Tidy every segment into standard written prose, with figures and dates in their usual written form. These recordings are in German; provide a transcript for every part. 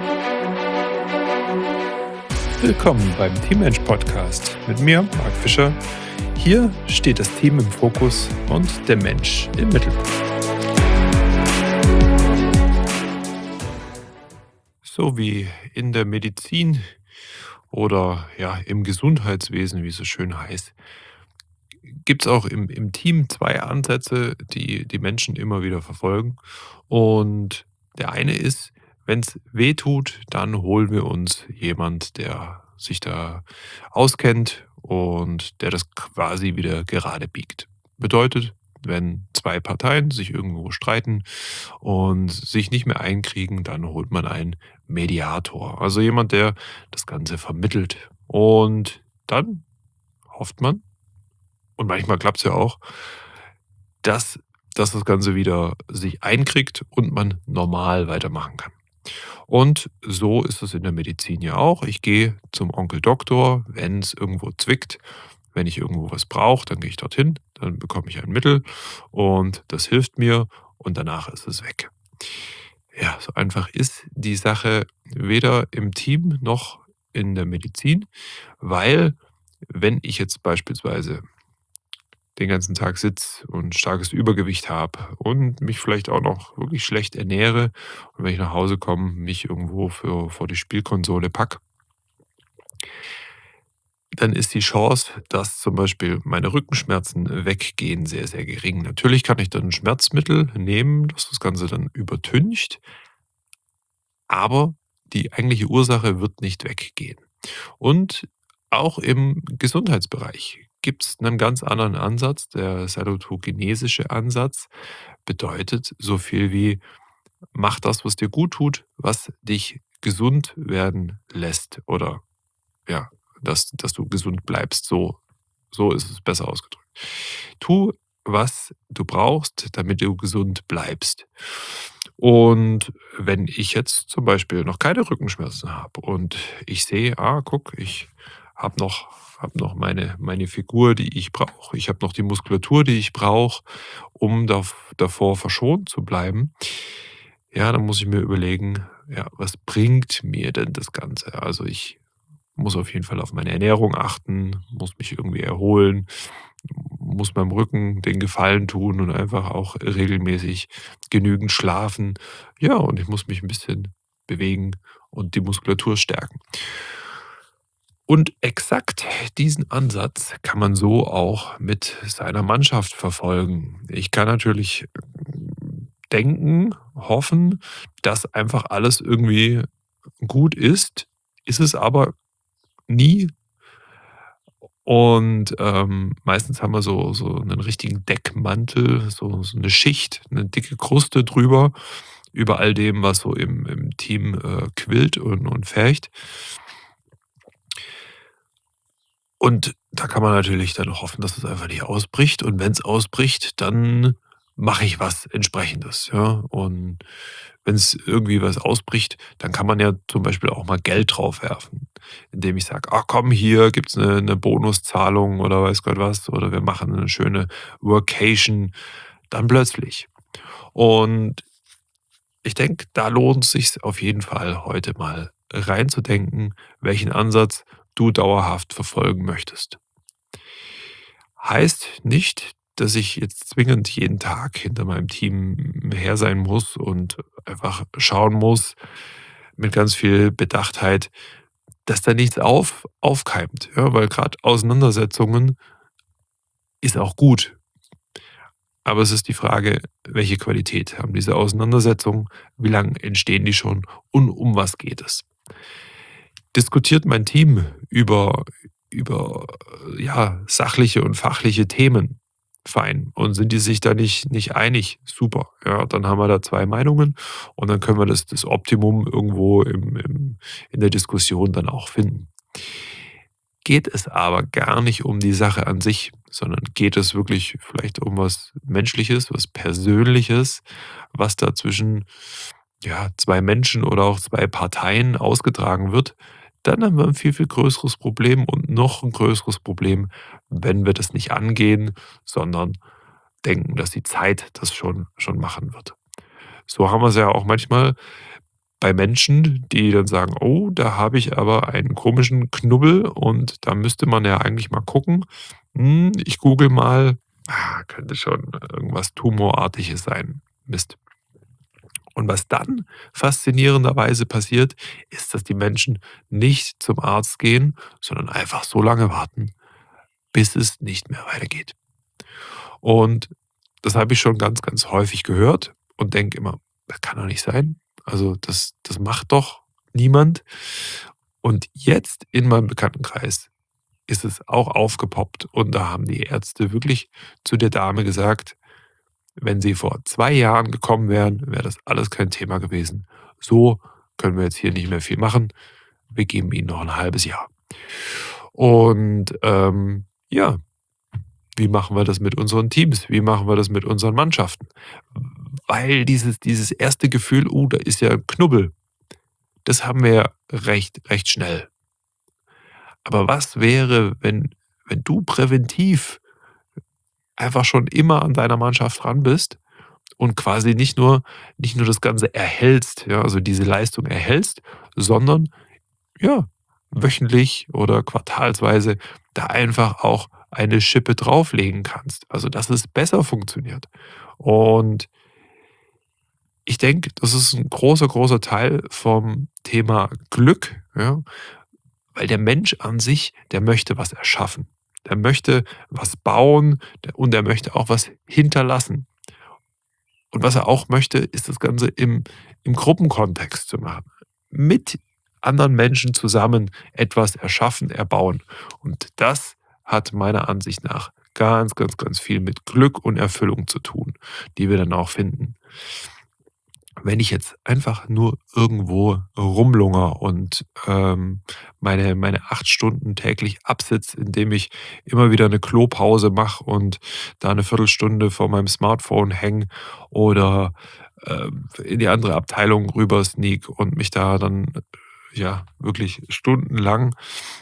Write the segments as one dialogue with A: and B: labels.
A: Willkommen beim Teammensch Podcast mit mir, Marc Fischer. Hier steht das Team im Fokus und der Mensch im Mittelpunkt. So wie in der Medizin oder ja im Gesundheitswesen, wie es so schön heißt, gibt es auch im Team zwei Ansätze, die die Menschen immer wieder verfolgen. Und der eine ist, wenn es weh tut, dann holen wir uns jemand, der sich da auskennt und der das quasi wieder gerade biegt. Bedeutet, wenn zwei Parteien sich irgendwo streiten und sich nicht mehr einkriegen, dann holt man einen Mediator. Also jemand, der das Ganze vermittelt. Und dann hofft man, und manchmal klappt es ja auch, dass das Ganze wieder sich einkriegt und man normal weitermachen kann. Und so ist es in der Medizin ja auch. Ich gehe zum Onkel Doktor, wenn es irgendwo zwickt. Wenn ich irgendwo was brauche, dann gehe ich dorthin, dann bekomme ich ein Mittel und das hilft mir und danach ist es weg. Ja, so einfach ist die Sache weder im Team noch in der Medizin, weil wenn ich jetzt beispielsweise den ganzen Tag sitze und starkes Übergewicht habe und mich vielleicht auch noch wirklich schlecht ernähre und wenn ich nach Hause komme, mich irgendwo vor die Spielkonsole packe, dann ist die Chance, dass zum Beispiel meine Rückenschmerzen weggehen, sehr, sehr gering. Natürlich kann ich dann ein Schmerzmittel nehmen, das Ganze dann übertüncht, aber die eigentliche Ursache wird nicht weggehen. Und auch im Gesundheitsbereich gibt es einen ganz anderen Ansatz. Der salutogenesische Ansatz bedeutet so viel wie: Mach das, was dir gut tut, was dich gesund werden lässt oder ja, dass du gesund bleibst. So ist es besser ausgedrückt. Tu, was du brauchst, damit du gesund bleibst. Und wenn ich jetzt zum Beispiel noch keine Rückenschmerzen habe und ich sehe, guck, ich habe noch meine Figur, die ich brauche. Ich habe noch die Muskulatur, die ich brauche, um davor verschont zu bleiben. Ja, dann muss ich mir überlegen, ja, was bringt mir denn das Ganze? Also ich muss auf jeden Fall auf meine Ernährung achten, muss mich irgendwie erholen, muss meinem Rücken den Gefallen tun und einfach auch regelmäßig genügend schlafen. Ja, und ich muss mich ein bisschen bewegen und die Muskulatur stärken. Und exakt diesen Ansatz kann man so auch mit seiner Mannschaft verfolgen. Ich kann natürlich denken, hoffen, dass einfach alles irgendwie gut ist es aber nie. Und meistens haben wir so einen richtigen Deckmantel, so 'ne Schicht, eine dicke Kruste drüber, über all dem, was so im Team, quillt und fercht. Und da kann man natürlich dann hoffen, dass es einfach nicht ausbricht. Und wenn es ausbricht, dann mache ich was Entsprechendes, ja. Und wenn es irgendwie was ausbricht, dann kann man ja zum Beispiel auch mal Geld drauf werfen, indem ich sage: „Ach komm, hier gibt's eine Bonuszahlung“ oder weiß Gott was, oder wir machen eine schöne Workation, dann plötzlich. Und ich denke, da lohnt es sich auf jeden Fall, heute mal reinzudenken, welchen Ansatz du dauerhaft verfolgen möchtest. Heißt nicht, dass ich jetzt zwingend jeden Tag hinter meinem Team her sein muss und einfach schauen muss mit ganz viel Bedachtheit, dass da nichts aufkeimt. Ja, weil gerade Auseinandersetzungen ist auch gut. Aber es ist die Frage, welche Qualität haben diese Auseinandersetzungen, wie lang entstehen die schon und um was geht es? Diskutiert mein Team über ja, sachliche und fachliche Themen, fein. Und sind die sich da nicht einig, super. Ja, dann haben wir da 2 Meinungen und dann können wir das Optimum irgendwo in der Diskussion dann auch finden. Geht es aber gar nicht um die Sache an sich, sondern geht es wirklich vielleicht um was Menschliches, was Persönliches, was da zwischen, ja, 2 Menschen oder auch 2 Parteien ausgetragen wird, dann haben wir ein viel, viel größeres Problem und noch ein größeres Problem, wenn wir das nicht angehen, sondern denken, dass die Zeit das schon machen wird. So haben wir es ja auch manchmal bei Menschen, die dann sagen: „Oh, da habe ich aber einen komischen Knubbel und da müsste man ja eigentlich mal gucken. Ich google mal. Könnte schon irgendwas Tumorartiges sein. Mist.“ Und was dann faszinierenderweise passiert, ist, dass die Menschen nicht zum Arzt gehen, sondern einfach so lange warten, bis es nicht mehr weitergeht. Und das habe ich schon ganz, ganz häufig gehört und denke immer: „Das kann doch nicht sein. Also, das macht doch niemand.“ Und jetzt in meinem Bekanntenkreis ist es auch aufgepoppt und da haben die Ärzte wirklich zu der Dame gesagt: „Wenn Sie vor 2 Jahren gekommen wären, wäre das alles kein Thema gewesen. So können wir jetzt hier nicht mehr viel machen. Wir geben Ihnen noch ein halbes Jahr.“ Und, ja, wie machen wir das mit unseren Teams? Wie machen wir das mit unseren Mannschaften? Weil dieses erste Gefühl: da ist ja 'n Knubbel“, das haben wir ja recht schnell. Aber was wäre, wenn du präventiv einfach schon immer an deiner Mannschaft dran bist und quasi nicht nur das Ganze erhältst, ja, also diese Leistung erhältst, sondern, ja, wöchentlich oder quartalsweise da einfach auch eine Schippe drauflegen kannst. Also, dass es besser funktioniert. Und ich denke, das ist ein großer, großer Teil vom Thema Glück, ja, weil der Mensch an sich, der möchte was erschaffen. Der möchte was bauen und er möchte auch was hinterlassen. Und was er auch möchte, ist das Ganze im Gruppenkontext zu machen. Mit anderen Menschen zusammen etwas erschaffen, erbauen. Und das hat meiner Ansicht nach ganz, ganz, ganz viel mit Glück und Erfüllung zu tun, die wir dann auch finden. Wenn ich jetzt einfach nur irgendwo rumlungere und, meine 8 Stunden täglich absitze, indem ich immer wieder eine Klopause mache und da eine Viertelstunde vor meinem Smartphone hänge oder, in die andere Abteilung rüber sneak und mich da dann, ja, wirklich stundenlang,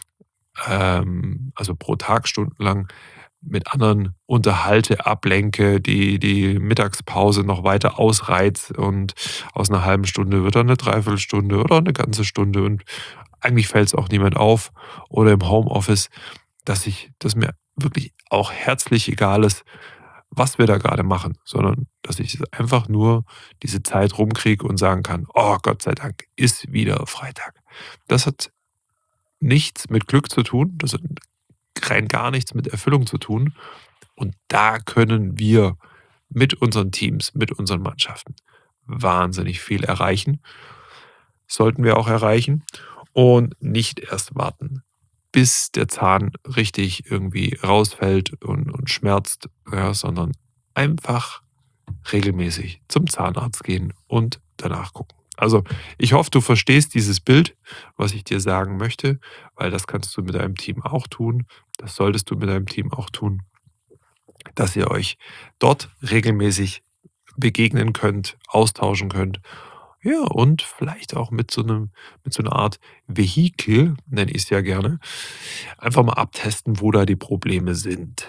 A: also pro Tag stundenlang mit anderen unterhalte, ablenke, die Mittagspause noch weiter ausreiz und aus einer halben Stunde wird dann eine Dreiviertelstunde oder eine ganze Stunde und eigentlich fällt es auch niemand auf oder im Homeoffice, dass mir wirklich auch herzlich egal ist, was wir da gerade machen, sondern dass ich einfach nur diese Zeit rumkriege und sagen kann: „Oh, Gott sei Dank ist wieder Freitag.“ Das hat nichts mit Glück zu tun, das hat rein gar nichts mit Erfüllung zu tun. Und da können wir mit unseren Teams, mit unseren Mannschaften wahnsinnig viel erreichen. Sollten wir auch erreichen und nicht erst warten, bis der Zahn richtig irgendwie rausfällt und schmerzt, ja, sondern einfach regelmäßig zum Zahnarzt gehen und danach gucken. Also, ich hoffe, du verstehst dieses Bild, was ich dir sagen möchte, weil das kannst du mit deinem Team auch tun. Das solltest du mit deinem Team auch tun, dass ihr euch dort regelmäßig begegnen könnt, austauschen könnt. Ja, und vielleicht auch mit so einer Art Vehikel, nenne ich es ja gerne, einfach mal abtesten, wo da die Probleme sind.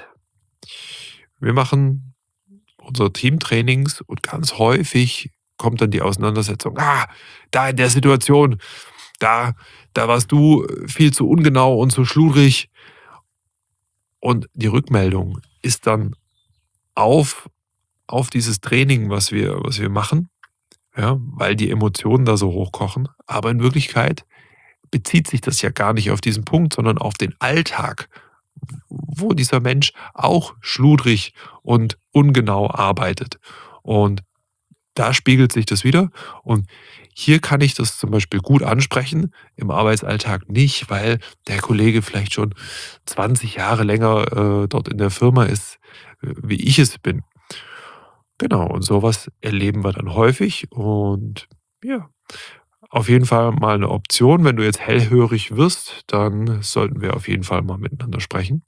A: Wir machen unsere Teamtrainings und ganz häufig kommt dann die Auseinandersetzung: da in der Situation, da warst du viel zu ungenau und zu schludrig.“ Und die Rückmeldung ist dann auf dieses Training, was wir machen, ja, weil die Emotionen da so hochkochen. Aber in Wirklichkeit bezieht sich das ja gar nicht auf diesen Punkt, sondern auf den Alltag, wo dieser Mensch auch schludrig und ungenau arbeitet. Und da spiegelt sich das wieder. Und hier kann ich das zum Beispiel gut ansprechen, im Arbeitsalltag nicht, weil der Kollege vielleicht schon 20 Jahre länger dort in der Firma ist, wie ich es bin. Genau, und sowas erleben wir dann häufig und ja, auf jeden Fall mal eine Option. Wenn du jetzt hellhörig wirst, dann sollten wir auf jeden Fall mal miteinander sprechen.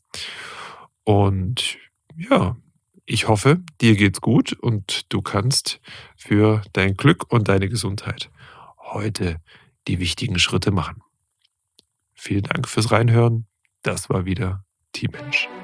A: Und ja, ich hoffe, dir geht's gut und du kannst für dein Glück und deine Gesundheit heute die wichtigen Schritte machen. Vielen Dank fürs Reinhören. Das war wieder Teammensch.